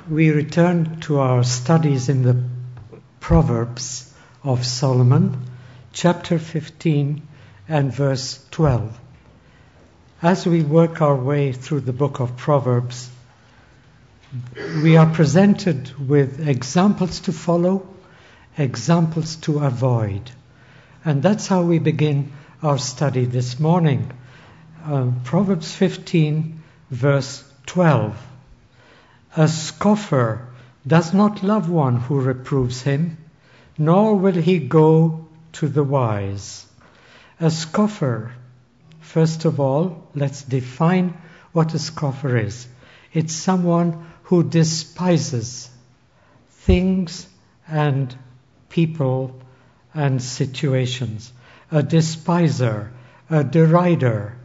we return to our studies in the Proverbs of Solomon, chapter 15 and verse 12. As we work our way through the book of Proverbs, we are presented with examples to follow, examples to avoid. And that's how we begin our study this morning. Proverbs 15, verse 12. A scoffer does not love one who reproves him, nor will he go to the wise. A scoffer, first of all, let's define what a scoffer is. It's someone who despises things and people and situations. A despiser, a derider.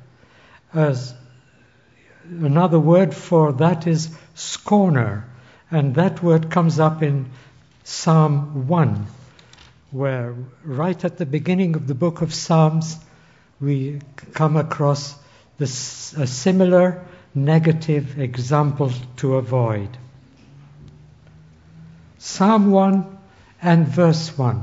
Another word for that is scorner, and that word comes up in Psalm 1, where right at the beginning of the book of Psalms we come across a similar negative example to avoid. Psalm 1 and verse 1.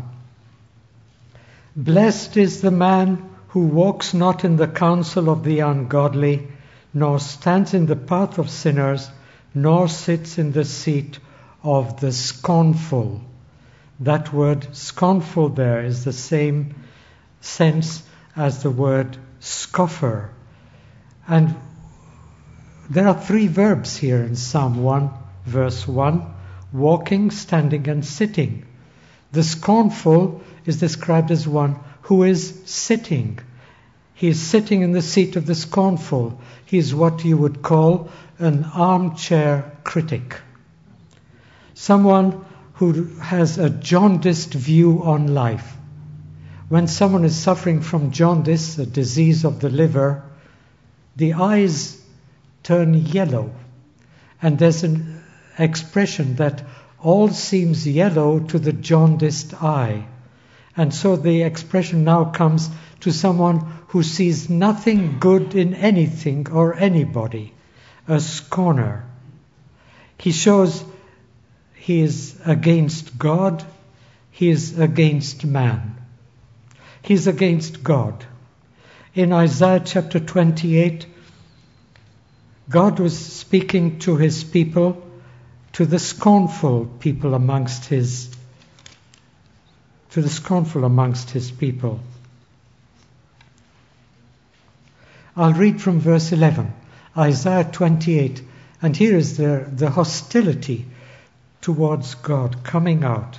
Blessed is the man who walks not in the counsel of the ungodly, nor stands in the path of sinners, nor sits in the seat of the scornful. That word scornful there is the same sense as the word scoffer. And there are three verbs here in Psalm 1, verse 1, walking, standing, and sitting. The scornful is described as one who is sitting. He is sitting in the seat of the scornful. He is what you would call an armchair critic. Someone who has a jaundiced view on life. When someone is suffering from jaundice, a disease of the liver, the eyes turn yellow. And there's an expression that all seems yellow to the jaundiced eye. And so the expression now comes to someone who sees nothing good in anything or anybody, a scorner. He shows he is against God, he is against man. He's against God. In Isaiah chapter 28, God was speaking to his people, to the scornful amongst his people. I'll read from verse 11, Isaiah 28, and here is the hostility towards God coming out.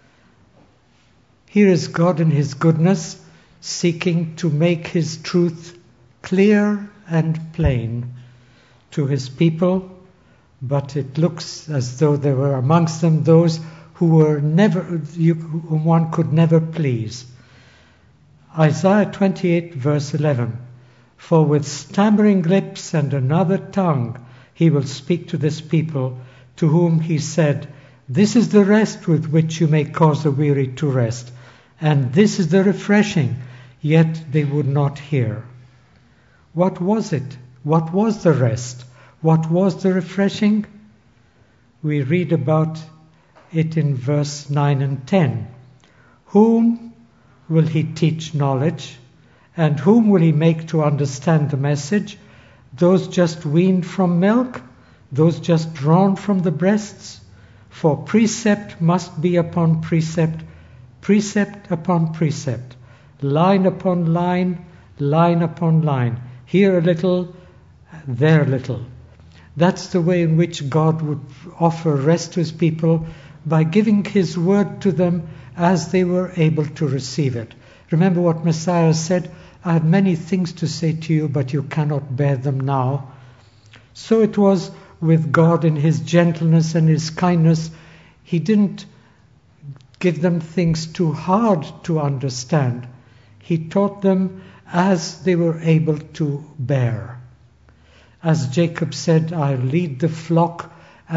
Here is God in his goodness, seeking to make his truth clear and plain to his people, but it looks as though there were amongst them those whom one could never please. Isaiah 28, verse 11. For with stammering lips and another tongue he will speak to this people, to whom he said, This is the rest with which you may cause the weary to rest, and this is the refreshing, yet they would not hear. What was it? What was the rest? What was the refreshing? We read about it in verse 9 and 10. Whom will he teach knowledge? And whom will he make to understand the message? Those just weaned from milk? Those just drawn from the breasts? For precept must be upon precept, precept upon precept, line upon line, line upon line. Here a little, there a little. That's the way in which God would offer rest to his people, by giving his word to them as they were able to receive it. Remember what Messiah said, I have many things to say to you, but you cannot bear them now. So it was with God in his gentleness and his kindness. He didn't give them things too hard to understand. He taught them as they were able to bear. As Jacob said, I lead the flock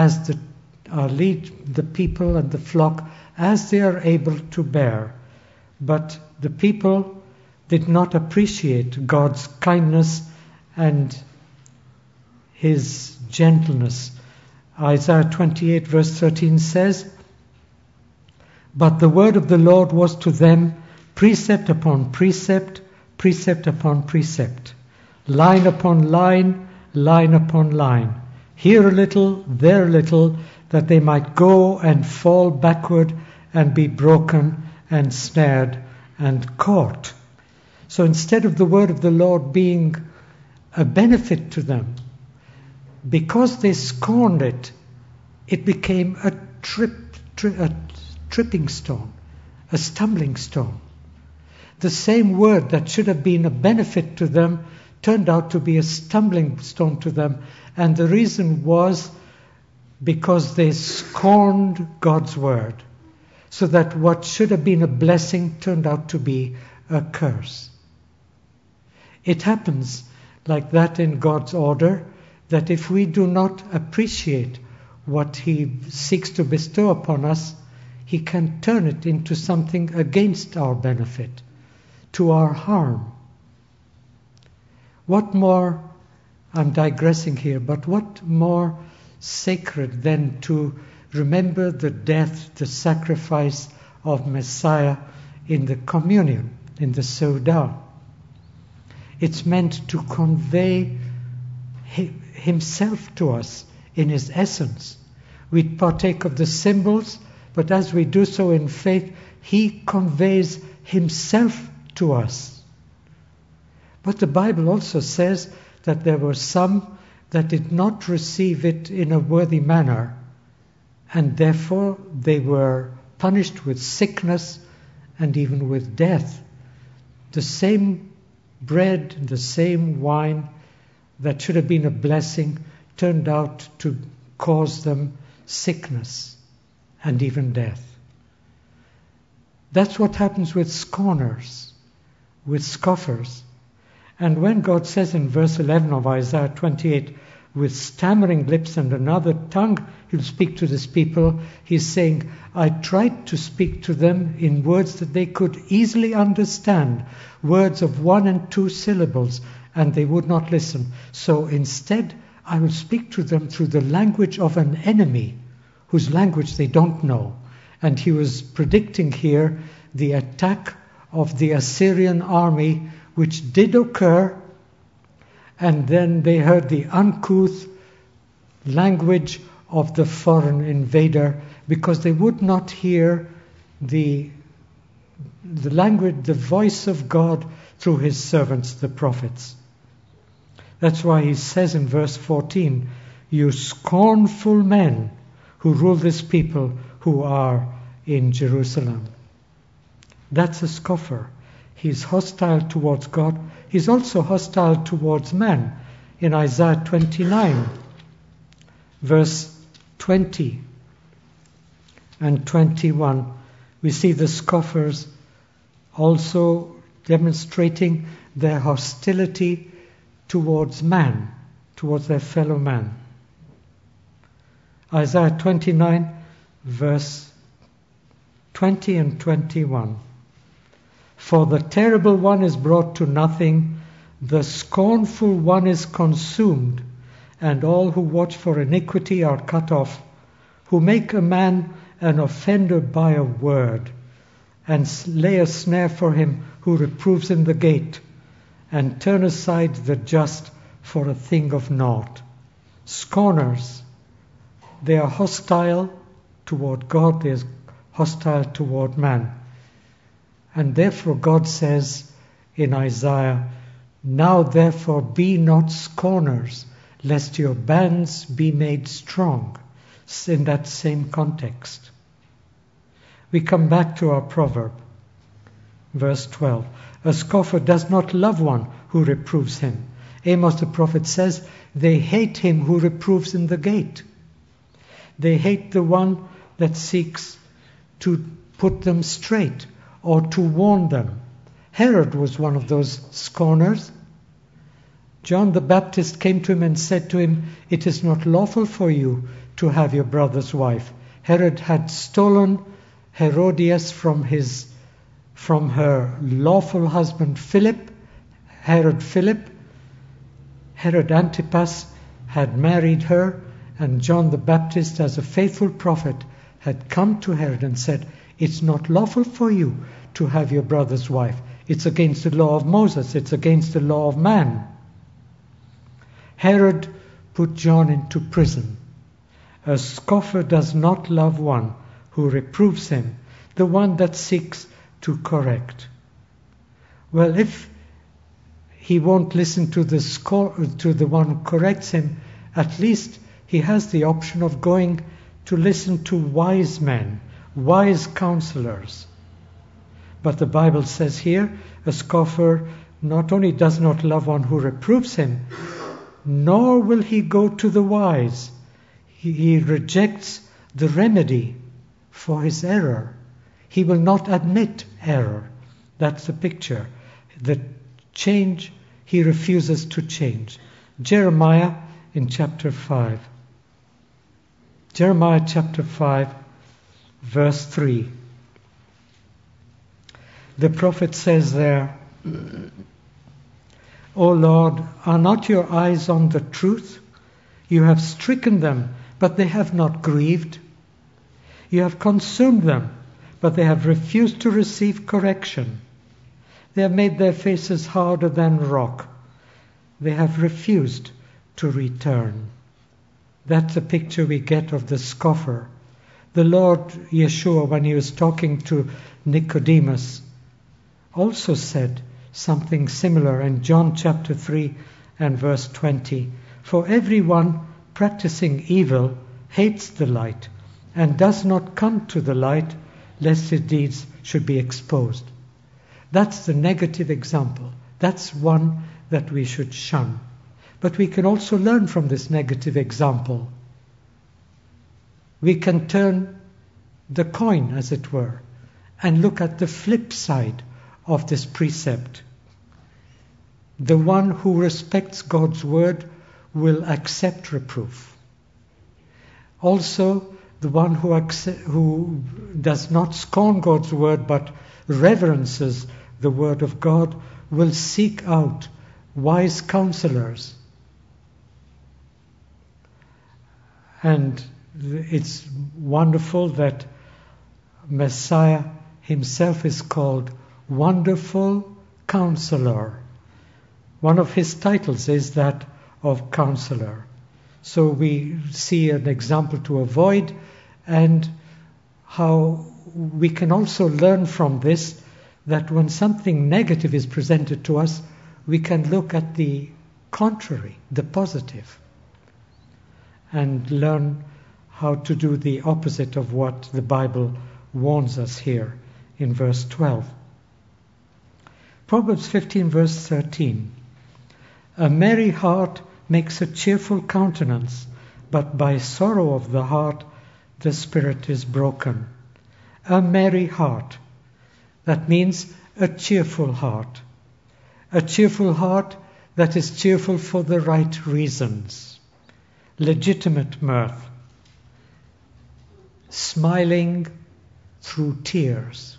lead the people and the flock as they are able to bear. But the people did not appreciate God's kindness and his gentleness Isaiah 28 verse 13 says, "But the word of the Lord was to them precept upon precept, precept upon precept, line upon line, line upon line, here a little, there a little, that they might go and fall backward and be broken and snared and caught." So instead of the word of the Lord being a benefit to them, because they scorned it, it became a tripping stone, a stumbling stone. The same word that should have been a benefit to them turned out to be a stumbling stone to them, and the reason was because they scorned God's word, so that what should have been a blessing turned out to be a curse. It happens like that in God's order, that if we do not appreciate what He seeks to bestow upon us, He can turn it into something against our benefit, to our harm. What more, I'm digressing here, but what more sacred than to remember the death, the sacrifice of Messiah in the communion, in the Seudah. It's meant to convey Himself to us in His essence. We partake of the symbols, but as we do so in faith, He conveys Himself to us. But the Bible also says that there were some that did not receive it in a worthy manner, and therefore they were punished with sickness and even with death. The same bread, the same wine that should have been a blessing turned out to cause them sickness and even death. That's what happens with scorners, with scoffers. And when God says in verse 11 of Isaiah 28, "With stammering lips and another tongue He'll speak to this people," He's saying, I tried to speak to them in words that they could easily understand, words of 1 and 2 syllables, and they would not listen. So instead, I will speak to them through the language of an enemy, whose language they don't know. And He was predicting here the attack of the Assyrian army, which did occur, and then they heard the uncouth language of the foreign invader, because they would not hear the language, the voice of God through His servants, the prophets. That's why He says in verse 14, "You scornful men who rule this people who are in Jerusalem." That's a scoffer. He's hostile towards God. He's also hostile towards man. In Isaiah 29, verse 20 and 21, we see the scoffers also demonstrating their hostility towards man, towards their fellow man. Isaiah 29, verse 20 and 21. "For the terrible one is brought to nothing, the scornful one is consumed, and all who watch for iniquity are cut off, who make a man an offender by a word, and lay a snare for him who reproves in the gate, and turn aside the just for a thing of naught." Scorners, they are hostile toward God, they are hostile toward man. And therefore God says in Isaiah, "Now therefore be not scorners, lest your bands be made strong." In that same context. We come back to our proverb, verse 12. "A scoffer does not love one who reproves him." Amos the prophet says, they hate him who reproves in the gate. They hate the one that seeks to put them straight or to warn them. Herod was one of those scorners. John the Baptist came to him and said to him, "It is not lawful for you to have your brother's wife." Herod had stolen Herodias from her lawful husband Philip, Herod Philip. Herod Antipas had married her, And John the Baptist, as a faithful prophet, had come to Herod and said, "It's not lawful for you to have your brother's wife. It's against the law of Moses. It's against the law of man." Herod put John into prison. A scoffer does not love one who reproves him, the one that seeks to correct. Well, if he won't listen to the one who corrects him, at least he has the option of going to listen to wise men, wise counselors. But the Bible says here, a scoffer not only does not love one who reproves him, nor will he go to the wise. He rejects the remedy for his error. He will not admit error. That's the picture. The change, he refuses to change. Jeremiah in chapter 5. Jeremiah chapter 5, verse 3. The prophet says there, "O Lord, are not your eyes on the truth? You have stricken them, but they have not grieved. You have consumed them, but they have refused to receive correction. They have made their faces harder than rock. They have refused to return." That's a picture we get of the scoffer. The Lord Yeshua, when he was talking to Nicodemus, also said something similar in John chapter 3 and verse 20. "For everyone practicing evil hates the light and does not come to the light, lest his deeds should be exposed." That's the negative example. That's one that we should shun. But we can also learn from this negative example. We can turn the coin, as it were, and look at the flip side of this precept. The one who respects God's word will accept reproof. Also, the one who does not scorn God's word but reverences the word of God will seek out wise counselors. And it's wonderful that Messiah himself is called Wonderful Counselor. One of his titles is that of Counselor. So we see an example to avoid, and how we can also learn from this that when something negative is presented to us, we can look at the contrary, the positive, and learn how to do the opposite of what the Bible warns us here in verse 12. Proverbs 15 verse 13. "A merry heart makes a cheerful countenance, but by sorrow of the heart the spirit is broken." A merry heart. That means a cheerful heart. A cheerful heart that is cheerful for the right reasons. Legitimate mirth. Smiling through tears.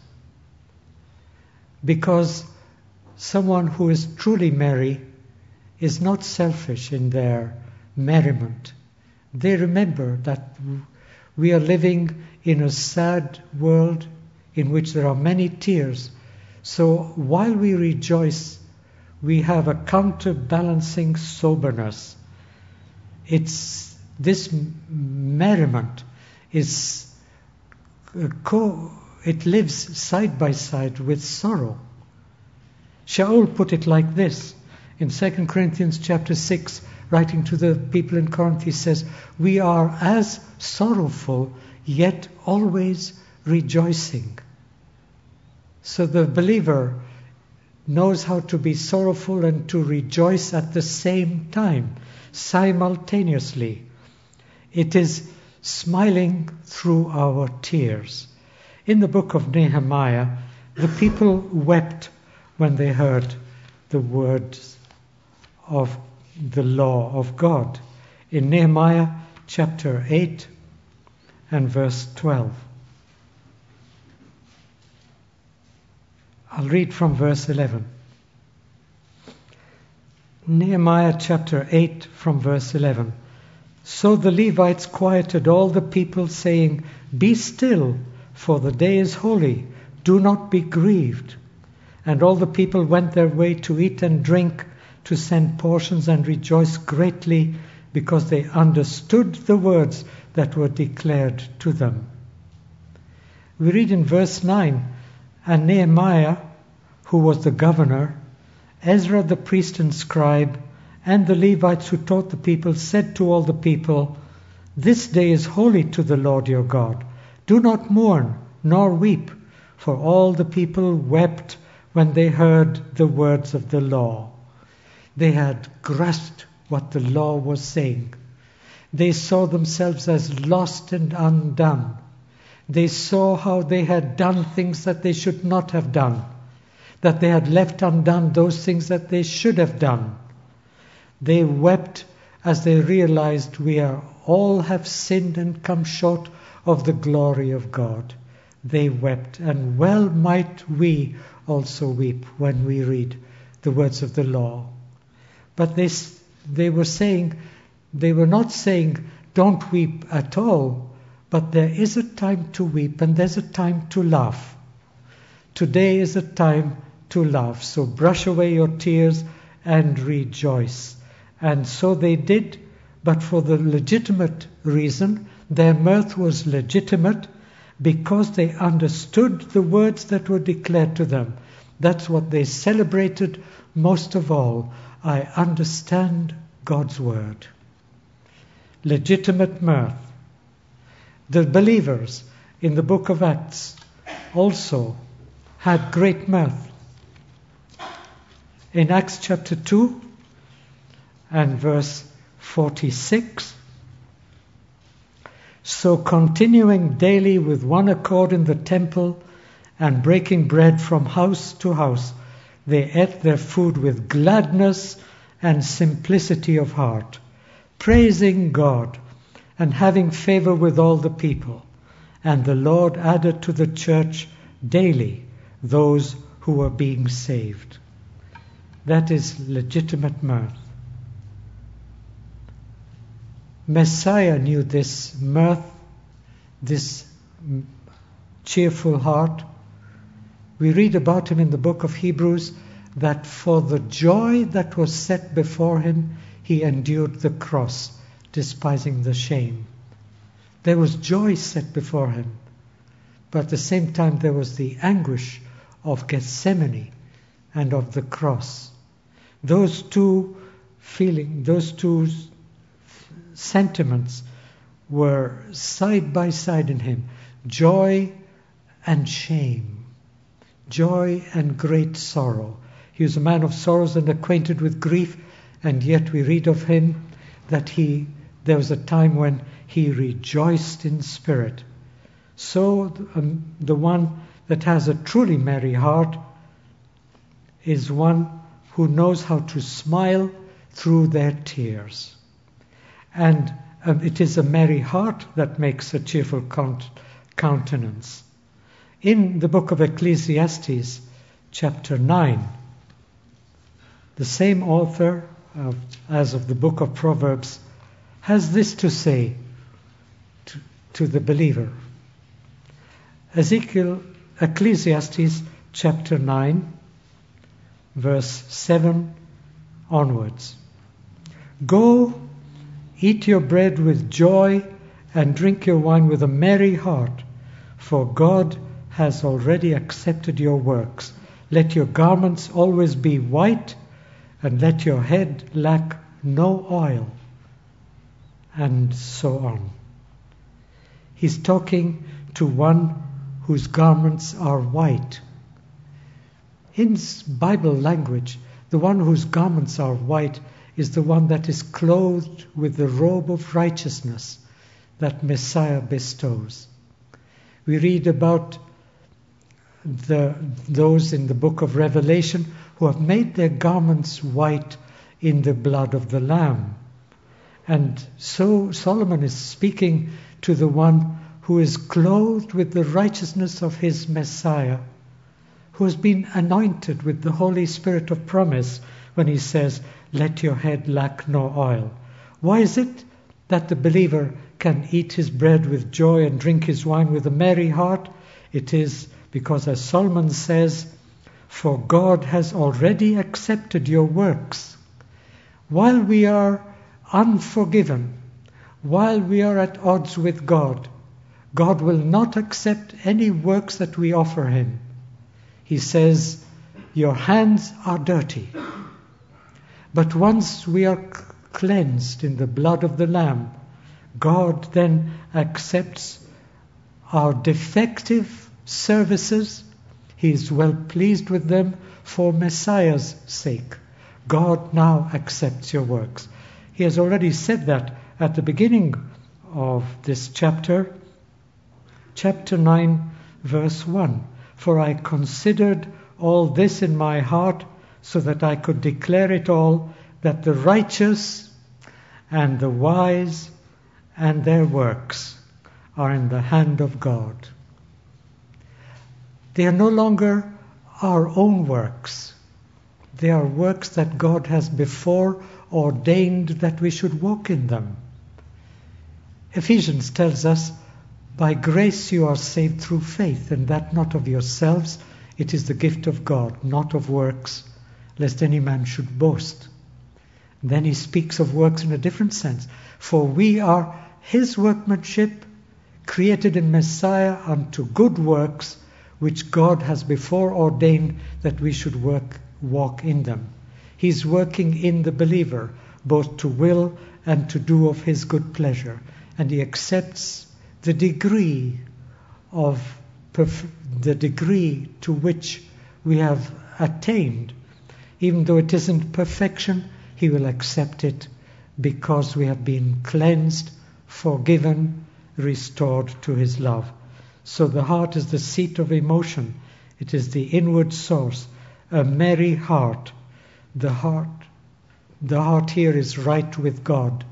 Because someone who is truly merry is not selfish in their merriment. They remember that we are living in a sad world in which there are many tears. So while we rejoice, we have a counterbalancing soberness. This merriment is it lives side by side with sorrow. Shaul put it like this in 2 Corinthians chapter 6, writing to the people in Corinth. He says, "We are as sorrowful, yet always rejoicing." So the believer knows how to be sorrowful and to rejoice at the same time, simultaneously. It is smiling through our tears. In the book of Nehemiah, the people wept when they heard the words of the law of God. In Nehemiah chapter 8 and verse 12. I'll read from verse 11. Nehemiah chapter 8 from verse 11. So the Levites quieted all the people, saying, "Be still, for the day is holy. Do not be grieved." And all the people went their way to eat and drink, to send portions and rejoice greatly, because they understood the words that were declared to them. We read in verse 9, "And Nehemiah, who was the governor, Ezra the priest and scribe, and the Levites who taught the people, said to all the people, 'This day is holy to the Lord your God. Do not mourn, nor weep,' for all the people wept when they heard the words of the law." They had grasped what the law was saying. They saw themselves as lost and undone. They saw how they had done things that they should not have done, that they had left undone those things that they should have done. They wept as they realized all have sinned and come short of the glory of God. They wept, and well might we also weep when we read the words of the law. But they were not saying, "Don't weep at all," but there is a time to weep and there's a time to laugh. Today is a time to laugh, so brush away your tears and rejoice. And so they did, but for the legitimate reason. Their mirth was legitimate because they understood the words that were declared to them. That's what they celebrated most of all. I understand God's word. Legitimate mirth. The believers in the book of Acts also had great mirth. In Acts chapter 2 and verse 46, "So continuing daily with one accord in the temple and breaking bread from house to house, they ate their food with gladness and simplicity of heart, praising God and having favor with all the people. And the Lord added to the church daily those who were being saved." That is legitimate mirth. Messiah knew this mirth, this cheerful heart. We read about him in the book of Hebrews that for the joy that was set before him, he endured the cross, despising the shame. There was joy set before him, but at the same time there was the anguish of Gethsemane and of the cross. Those two sentiments were side by side in him. Joy and shame. Joy and great sorrow. He was a man of sorrows and acquainted with grief, and yet we read of him that there was a time when he rejoiced in spirit. So the one that has a truly merry heart is one who knows how to smile through their tears. And it is a merry heart that makes a cheerful countenance. In the book of Ecclesiastes, chapter 9, the same author as of the book of Proverbs has this to say to the believer. Ecclesiastes chapter 9, verse 7 onwards. "Go, eat your bread with joy and drink your wine with a merry heart, for God has already accepted your works. Let your garments always be white, and let your head lack no oil." And so on. He's talking to one whose garments are white. In Bible language, the one whose garments are white is the one that is clothed with the robe of righteousness that Messiah bestows. We read about those in the book of Revelation who have made their garments white in the blood of the Lamb. And so Solomon is speaking to the one who is clothed with the righteousness of his Messiah, who has been anointed with the Holy Spirit of promise when he says, "Let your head lack no oil." Why is it that the believer can eat his bread with joy and drink his wine with a merry heart? It is because, as Solomon says, "For God has already accepted your works." While we are unforgiven, while we are at odds with God, God will not accept any works that we offer him. He says, "Your hands are dirty." But once we are cleansed in the blood of the Lamb, God then accepts our defective services. He is well pleased with them for Messiah's sake. God now accepts your works. He has already said that at the beginning of this chapter, chapter 9, verse 1. "For I considered all this in my heart, so that I could declare it all, that the righteous and the wise and their works are in the hand of God." They are no longer our own works. They are works that God has before ordained that we should walk in them. Ephesians tells us, "By grace you are saved through faith, and that not of yourselves. It is the gift of God, not of works, lest any man should boast." Then he speaks of works in a different sense. "For we are his workmanship, created in Messiah unto good works, which God has before ordained that we should walk in them." He's working in the believer, both to will and to do of his good pleasure. And he accepts the degree to which we have attained. Even though it isn't perfection, he will accept it because we have been cleansed, forgiven, restored to his love. So the heart is the seat of emotion. It is the inward source. A merry heart. The heart here is right with God.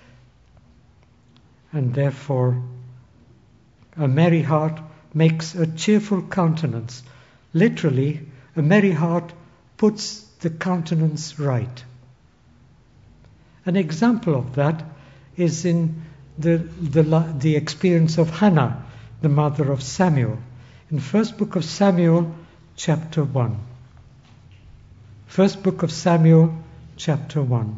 And therefore, a merry heart makes a cheerful countenance. Literally, a merry heart puts the countenance right. An example of that is in the experience of Hannah, the mother of Samuel. In first book of Samuel, chapter 1. First book of Samuel, chapter 1.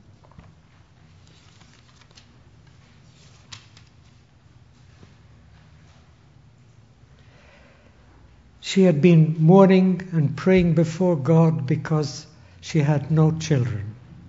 She had been mourning and praying before God because she had no children.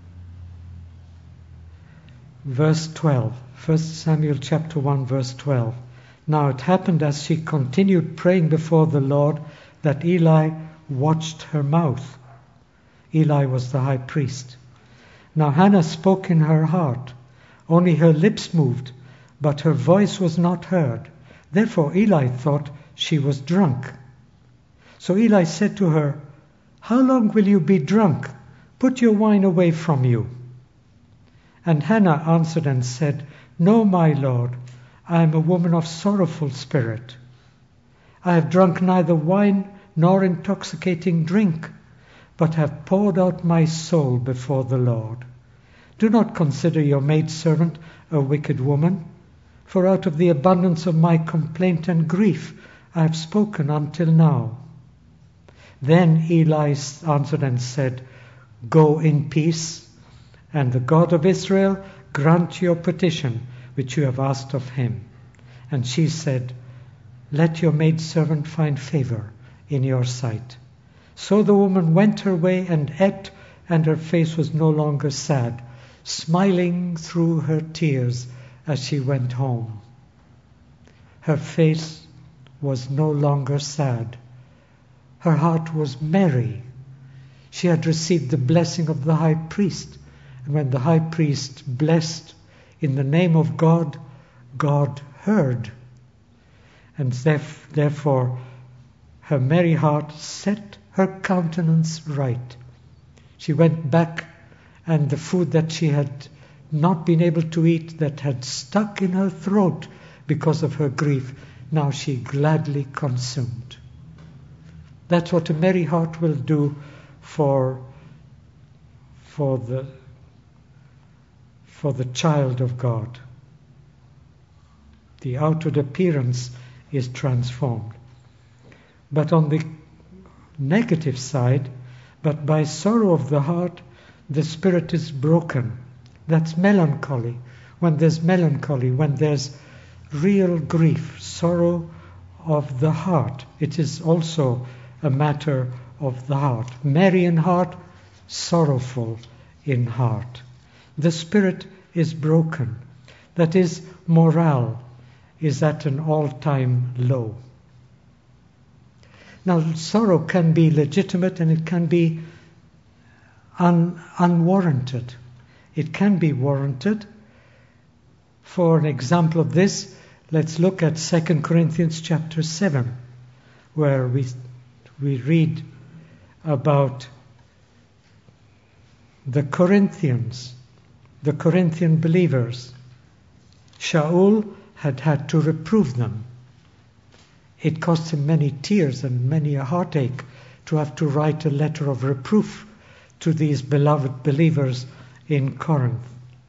Verse 12, 1 Samuel chapter 1, verse 12. "Now it happened as she continued praying before the Lord that Eli watched her mouth." Eli was the high priest. "Now Hannah spoke in her heart. Only her lips moved, but her voice was not heard. Therefore Eli thought she was drunk. So Eli said to her, 'How long will you be drunk? Put your wine away from you.' And Hannah answered and said, 'No, my Lord, I am a woman of sorrowful spirit. I have drunk neither wine nor intoxicating drink, but have poured out my soul before the Lord. Do not consider your maidservant a wicked woman, for out of the abundance of my complaint and grief I have spoken until now.' Then Eli answered and said, 'Go in peace, and the God of Israel grant your petition which you have asked of him.' And she said, 'Let your maidservant find favor in your sight.' So the woman went her way and ate, and her face was no longer sad, smiling through her tears as she went home. Her face was no longer sad. Her heart was merry. She had received the blessing of the high priest. And when the high priest blessed in the name of God, God heard. And therefore her merry heart set her countenance right. She went back, and the food that she had not been able to eat, that had stuck in her throat because of her grief, now she gladly consumed. That's what a merry heart will do for for the child of God. The outward appearance is transformed. But on the negative side, but by sorrow of the heart, the spirit is broken. That's melancholy. When there's melancholy, when there's real grief, sorrow of the heart, it is also a matter of the heart. Merry in heart, sorrowful in heart. The spirit is broken. That is, morale is at an all-time low. Now, sorrow can be legitimate and it can be unwarranted. It can be warranted. For an example of this, let's look at 2 Corinthians chapter 7, where we read about the Corinthians, the Corinthian believers. Shaul had to reprove them. It cost him many tears and many a heartache to have to write a letter of reproof to these beloved believers in Corinth.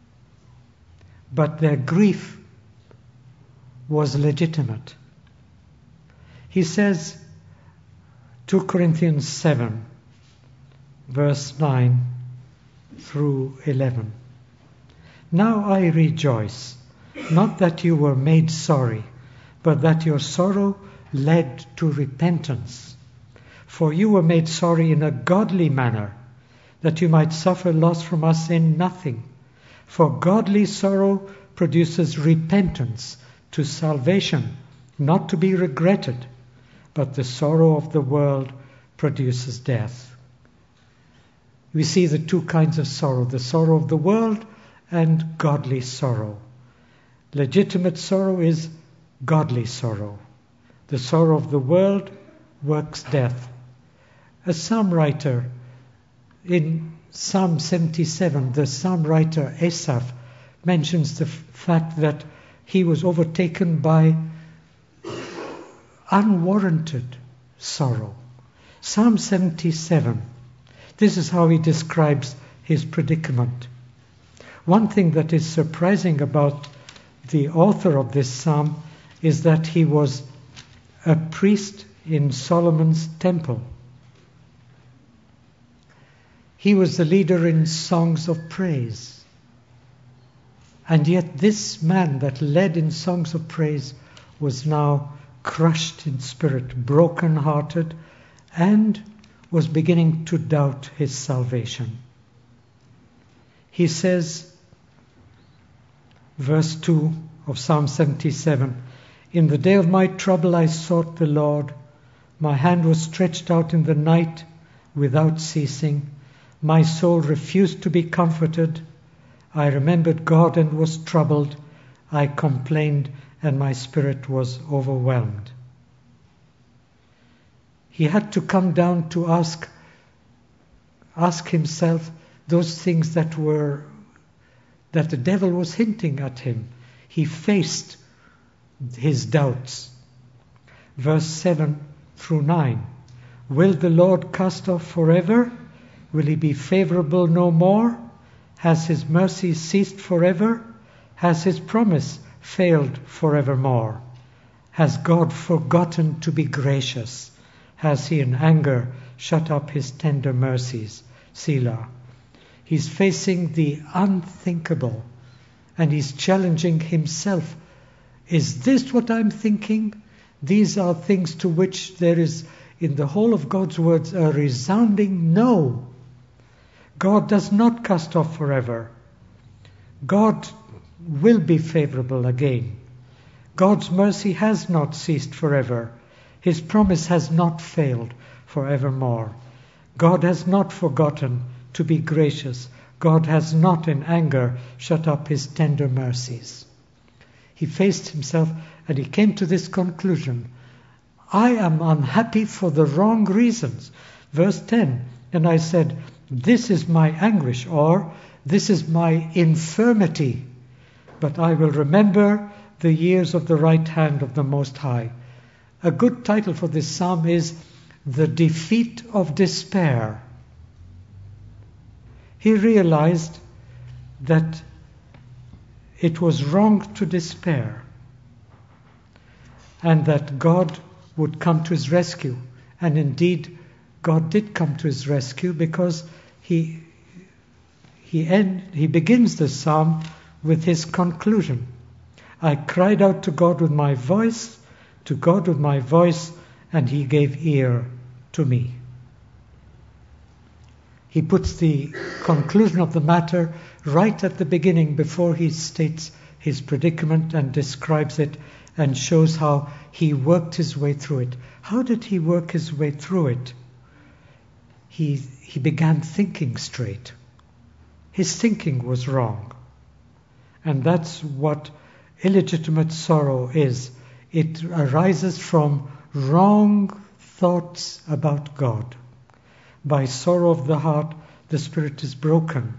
But their grief was legitimate. He says, 2 Corinthians 7, verse 9 through 11. Now I rejoice, not that you were made sorry, but that your sorrow led to repentance. For you were made sorry in a godly manner, that you might suffer loss from us in nothing. For godly sorrow produces repentance to salvation, not to be regretted, but the sorrow of the world produces death. We see the two kinds of sorrow, the sorrow of the world and godly sorrow. Legitimate sorrow is godly sorrow. The sorrow of the world works death. A psalm writer, in Psalm 77, the psalm writer Asaph mentions the fact that he was overtaken by unwarranted sorrow. Psalm 77, this is how he describes his predicament. One thing that is surprising about the author of this psalm is that he was a priest in Solomon's temple. He was the leader in songs of praise. And yet this man that led in songs of praise was now crushed in spirit, broken-hearted, and was beginning to doubt his salvation. He says, verse 2 of Psalm 77, "In the day of my trouble I sought the Lord. My hand was stretched out in the night without ceasing. My soul refused to be comforted. I remembered God and was troubled. I complained and my spirit was overwhelmed." He had to come down to ask himself those things that the devil was hinting at him. He faced his doubts. Verse 7 through 9. "Will the Lord cast off forever? Will he be favorable no more? Has his mercy ceased forever? Has his promise failed forevermore? Has God forgotten to be gracious? Has he in anger shut up his tender mercies? Selah. He's facing the unthinkable and he's challenging himself. Is this what I'm thinking? These are things to which there is in the whole of God's words a resounding no. God does not cast off forever. God will be favorable again. God's mercy has not ceased forever. His promise has not failed forevermore. God has not forgotten to be gracious. God has not in anger shut up his tender mercies. He faced himself and he came to this conclusion. I am unhappy for the wrong reasons. Verse 10, "And I said, this is my anguish," or "this is my infirmity. But I will remember the years of the right hand of the Most High." A good title for this psalm is "The Defeat of Despair." He realized that it was wrong to despair, and that God would come to his rescue. And indeed, God did come to his rescue, because he begins the psalm with his conclusion. I cried out to God with my voice, and he gave ear to me. He puts the conclusion of the matter right at the beginning before he states his predicament and describes it and shows how he worked his way through it. How did he work his way through it? He began thinking straight. His thinking was wrong. And that's what illegitimate sorrow is. It arises from wrong thoughts about God. By sorrow of the heart, the spirit is broken.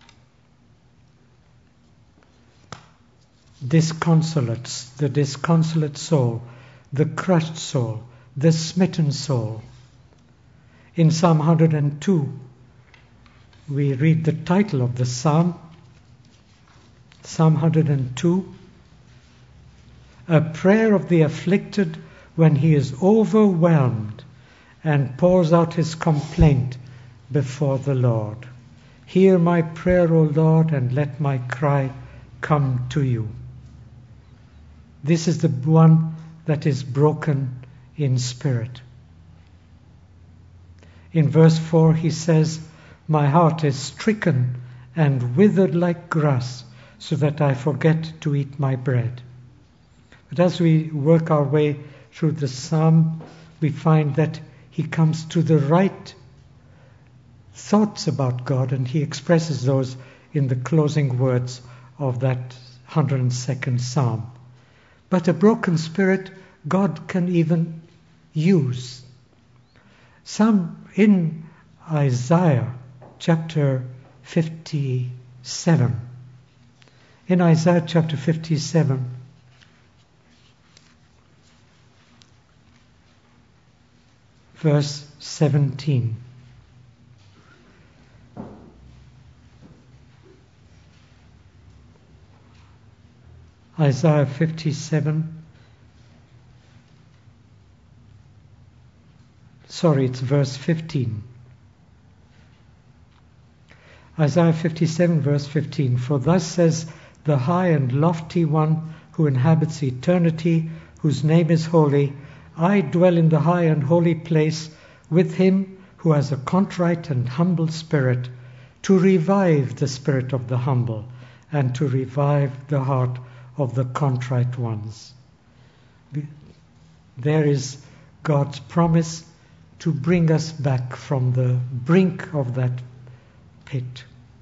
Disconsolates, the disconsolate soul, the crushed soul, the smitten soul. In Psalm 102, we read the title of the psalm, Psalm 102, a prayer of the afflicted when he is overwhelmed and pours out his complaint before the Lord. Hear my prayer, O Lord, and let my cry come to you. This is the one that is broken in spirit. In verse 4 he says, my heart is stricken and withered like grass, so that I forget to eat my bread. But as we work our way through the psalm, we find that he comes to the right thoughts about God, and he expresses those in the closing words of that 102nd psalm. But a broken spirit God can even use. Some in Isaiah chapter 57. In Isaiah chapter 57, verse 17. Isaiah 57. It's verse 15. Isaiah 57, verse 15. For thus says the high and lofty one who inhabits eternity, whose name is holy, I dwell in the high and holy place with him who has a contrite and humble spirit, to revive the spirit of the humble and to revive the heart of the contrite ones. There is God's promise to bring us back from the brink of that pit.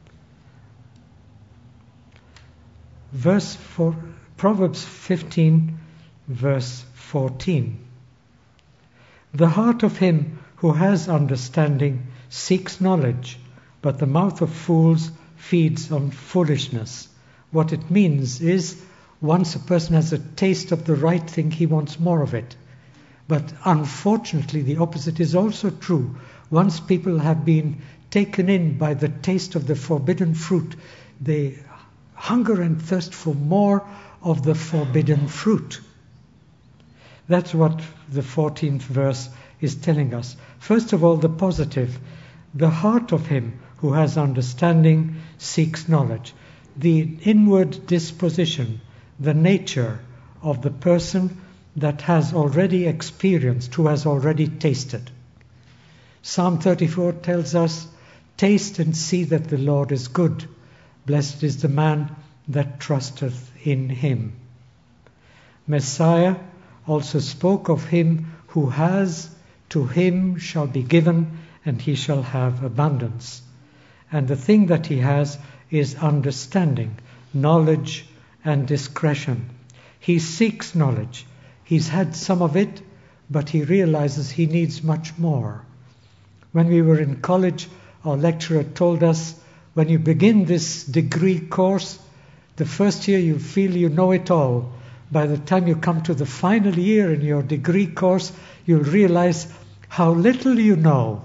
Proverbs 15, verse 14. The heart of him who has understanding seeks knowledge, but the mouth of fools feeds on foolishness. What it means is, once a person has a taste of the right thing, he wants more of it. But unfortunately, the opposite is also true. Once people have been taken in by the taste of the forbidden fruit, they hunger and thirst for more of the forbidden fruit. That's what the 14th verse is telling us. First of all, the positive. The heart of him who has understanding seeks knowledge. The inward disposition, the nature of the person that has already experienced, who has already tasted. Psalm 34 tells us, taste and see that the Lord is good. Blessed is the man that trusteth in him. Messiah also spoke of him who has, to him shall be given, and he shall have abundance. And the thing that he has is understanding, knowledge and discretion. He seeks knowledge. He's had some of it, but he realizes he needs much more. When we were in college, our lecturer told us, when you begin this degree course, the first year you feel you know it all. By the time you come to the final year in your degree course, you'll realize how little you know.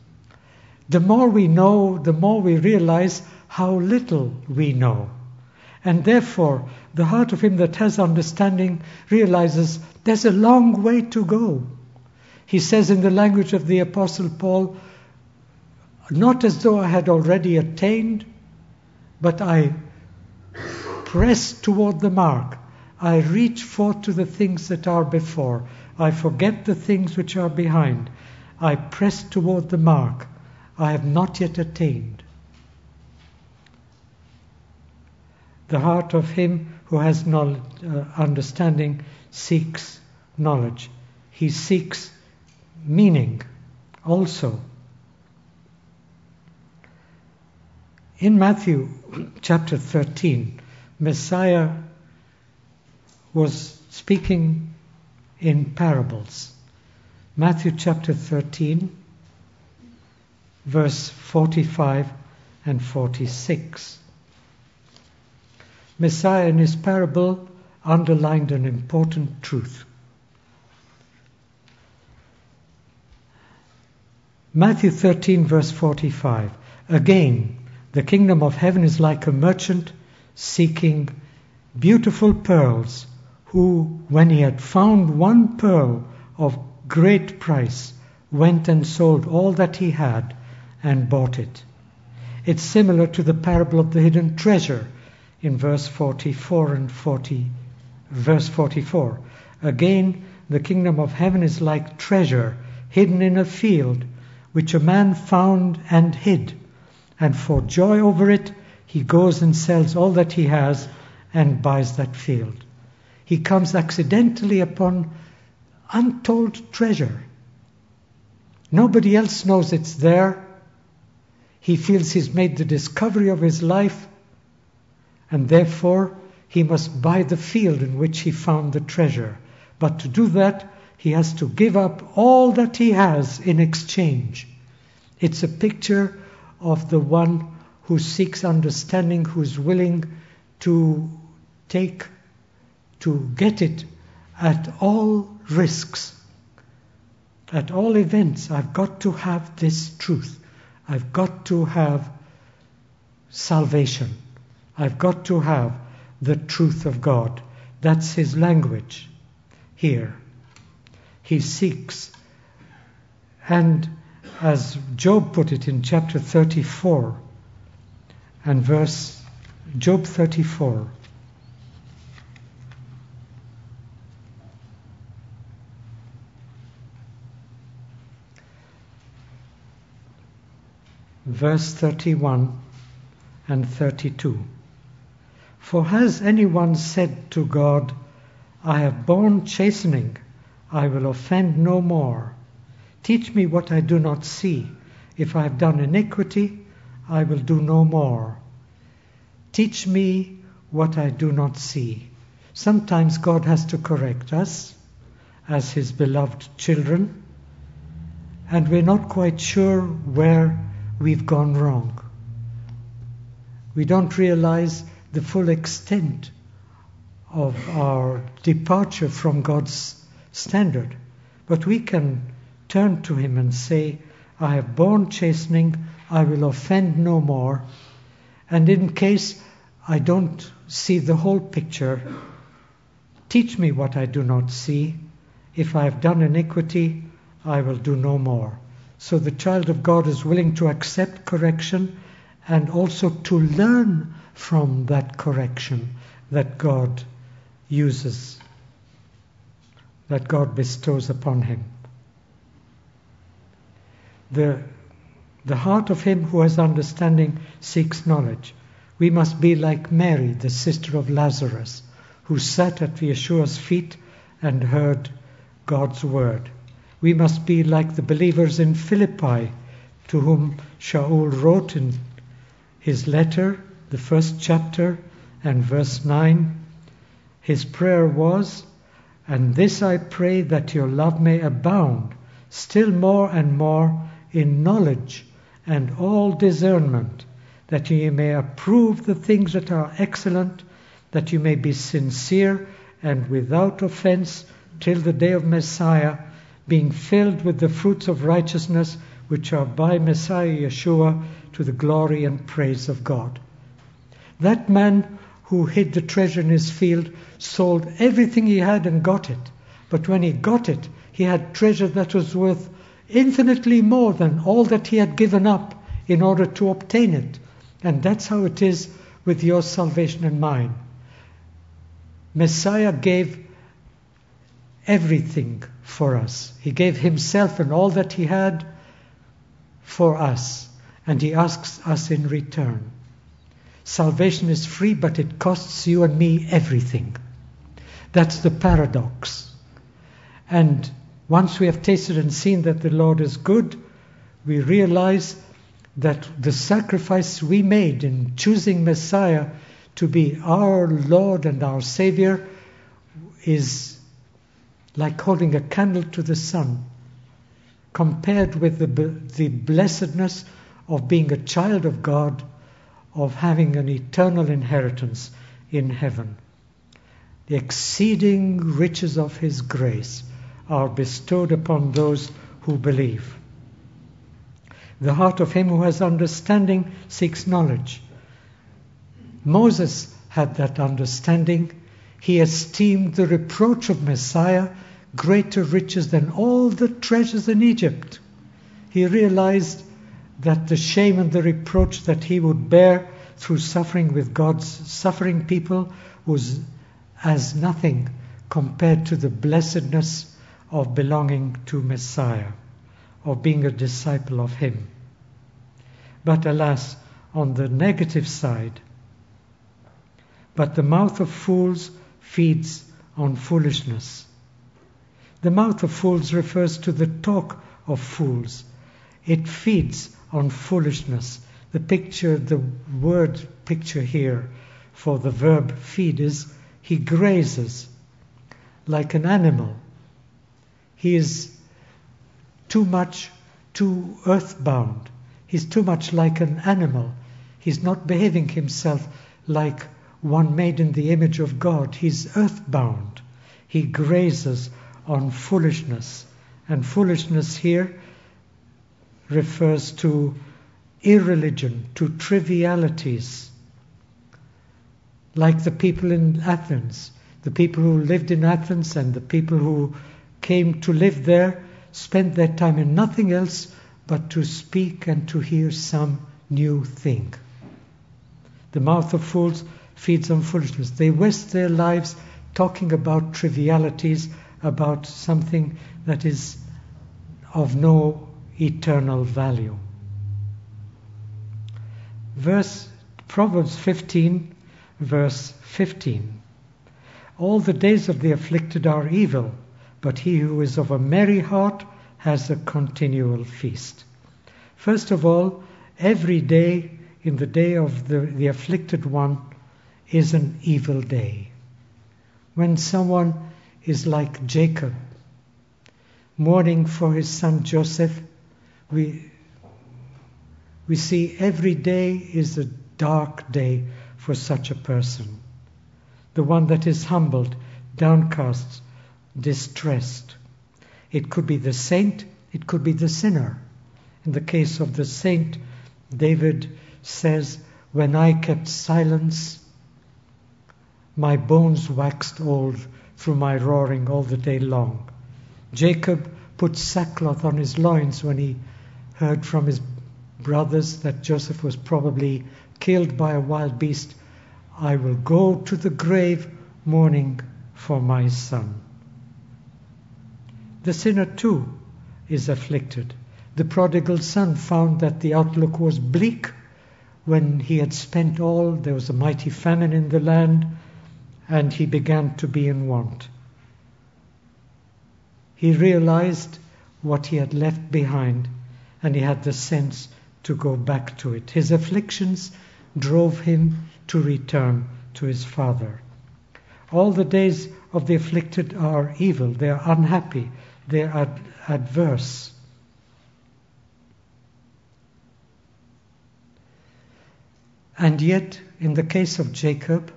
The more we know, the more we realize how little we know. And therefore, the heart of him that has understanding realizes there's a long way to go. He says in the language of the Apostle Paul, not as though I had already attained, but I press toward the mark. I reach forth to the things that are before. I forget the things which are behind. I press toward the mark. I have not yet attained. The heart of him who has knowledge, understanding seeks knowledge. He seeks meaning also. In Matthew chapter 13, Messiah was speaking in parables. Matthew chapter 13, verse 45 and 46. Messiah in his parable underlined an important truth. Matthew 13, verse 45. Again, the kingdom of heaven is like a merchant seeking beautiful pearls, who, when he had found one pearl of great price, went and sold all that he had and bought it. It's similar to the parable of the hidden treasure in verse 44 and 40. Verse 44. Again, the kingdom of heaven is like treasure hidden in a field, which a man found and hid. And for joy over it, he goes and sells all that he has and buys that field. He comes accidentally upon untold treasure. Nobody else knows it's there. He feels he's made the discovery of his life, and therefore he must buy the field in which he found the treasure. But to do that, he has to give up all that he has in exchange. It's a picture of the one who seeks understanding, who's willing to get it at all risks, at all events. I've got to have this truth. I've got to have salvation. I've got to have the truth of God. That's his language here. He seeks. And as Job put it in chapter 34 and Job 34, verse 31 and 32. For has anyone said to God, I have borne chastening, I will offend no more. Teach me what I do not see. If I have done iniquity, I will do no more. Teach me what I do not see. Sometimes God has to correct us as his beloved children, and we're not quite sure where we've gone wrong. We don't realize the full extent of our departure from God's standard. But we can turn to him and say, I have borne chastening, I will offend no more. And in case I don't see the whole picture, teach me what I do not see. If I have done iniquity, I will do no more. So the child of God is willing to accept correction and also to learn from that correction that God uses, that God bestows upon him. The heart of him who has understanding seeks knowledge. We must be like Mary, the sister of Lazarus, who sat at Yeshua's feet and heard God's word. We must be like the believers in Philippi, to whom Shaul wrote in his letter, the first chapter and verse 9. His prayer was, and this I pray, that your love may abound still more and more in knowledge and all discernment, that ye may approve the things that are excellent, that you may be sincere and without offense till the day of Messiah, being filled with the fruits of righteousness which are by Messiah Yeshua, to the glory and praise of God. That man who hid the treasure in his field, sold everything he had and got it. But when he got it, he had treasure that was worth infinitely more than all that he had given up in order to obtain it. And that's how it is with your salvation and mine. Messiah gave everything for us. He gave himself and all that he had for us. And he asks us in return. Salvation is free, but it costs you and me everything. That's the paradox. And once we have tasted and seen that the Lord is good, we realize that the sacrifice we made in choosing Messiah to be our Lord and our Savior is like holding a candle to the sun, compared with the blessedness of being a child of God, of having an eternal inheritance in heaven. The exceeding riches of His grace are bestowed upon those who believe. The heart of him who has understanding seeks knowledge. Moses had that understanding. He esteemed the reproach of Messiah greater riches than all the treasures in Egypt. He realized that the shame and the reproach that he would bear through suffering with God's suffering people was as nothing compared to the blessedness of belonging to Messiah, of being a disciple of Him. But alas, on the negative side, but the mouth of fools feeds on foolishness. The mouth of fools refers to the talk of fools. It feeds on foolishness. The word picture here for the verb feed is he grazes like an animal. He is too earthbound. He's too much like an animal. He's not behaving himself like one made in the image of God. He's earthbound. He grazes on foolishness. And foolishness here refers to irreligion, to trivialities. Like the people in Athens. The people who lived in Athens and the people who came to live there spent their time in nothing else but to speak and to hear some new thing. The mouth of fools feeds on foolishness. They waste their lives talking about trivialities, about something that is of no eternal value. Proverbs 15, verse 15. All the days of the afflicted are evil, but he who is of a merry heart has a continual feast. First of all, every day in the day of the afflicted one is an evil day. When someone is like Jacob, mourning for his son Joseph, we see every day is a dark day for such a person. The one that is humbled, downcast, distressed. It could be the saint, it could be the sinner. In the case of the saint, David says, "When I kept silence, my bones waxed old through my roaring all the day long." Jacob put sackcloth on his loins when he heard from his brothers that Joseph was probably killed by a wild beast. "I will go to the grave mourning for my son." The sinner too is afflicted. The prodigal son found that the outlook was bleak when he had spent all. There was a mighty famine in the land, and he began to be in want. He realized what he had left behind, and he had the sense to go back to it. His afflictions drove him to return to his father. All the days of the afflicted are evil. They are unhappy. They are adverse. And yet, in the case of Jacob,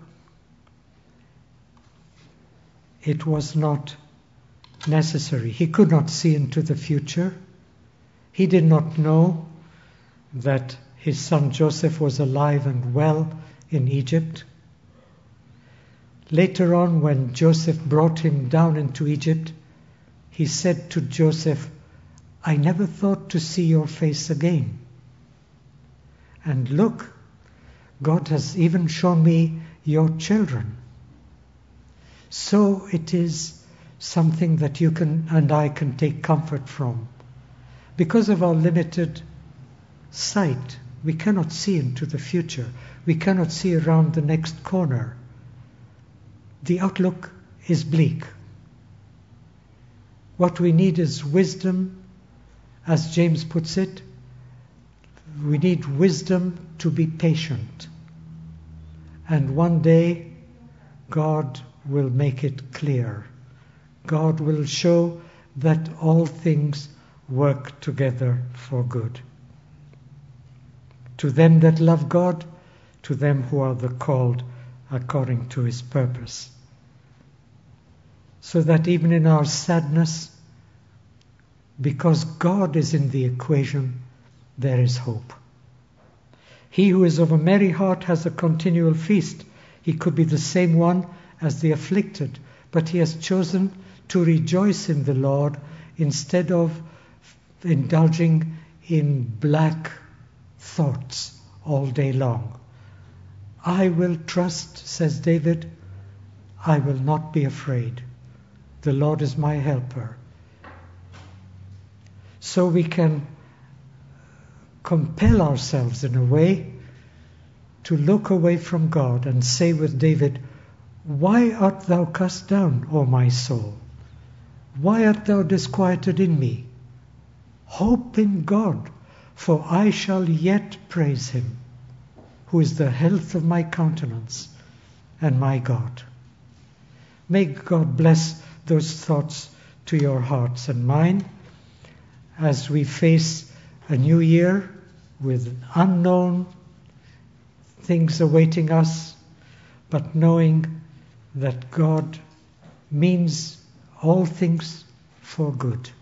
it was not necessary. He could not see into the future. He did not know that his son Joseph was alive and well in Egypt. Later on, when Joseph brought him down into Egypt, he said to Joseph, "I never thought to see your face again. And look, God has even shown me your children." So it is something that you can and I can take comfort from. Because of our limited sight, we cannot see into the future. We cannot see around the next corner. The outlook is bleak. What we need is wisdom, as James puts it. We need wisdom to be patient. And one day, God will make it clear. God will show that all things work together for good. To them that love God, to them who are the called according to his purpose. So that even in our sadness, because God is in the equation, there is hope. He who is of a merry heart has a continual feast. He could be the same one as the afflicted, but he has chosen to rejoice in the Lord instead of indulging in black thoughts all day long. I will trust, says David, I will not be afraid. The Lord is my helper. So we can compel ourselves in a way to look away from God and say with David, "Why art thou cast down, O my soul? Why art thou disquieted in me? Hope in God, for I shall yet praise him, who is the health of my countenance and my God." May God bless those thoughts to your hearts and mine as we face a new year with unknown things awaiting us, but knowing that God means all things for good.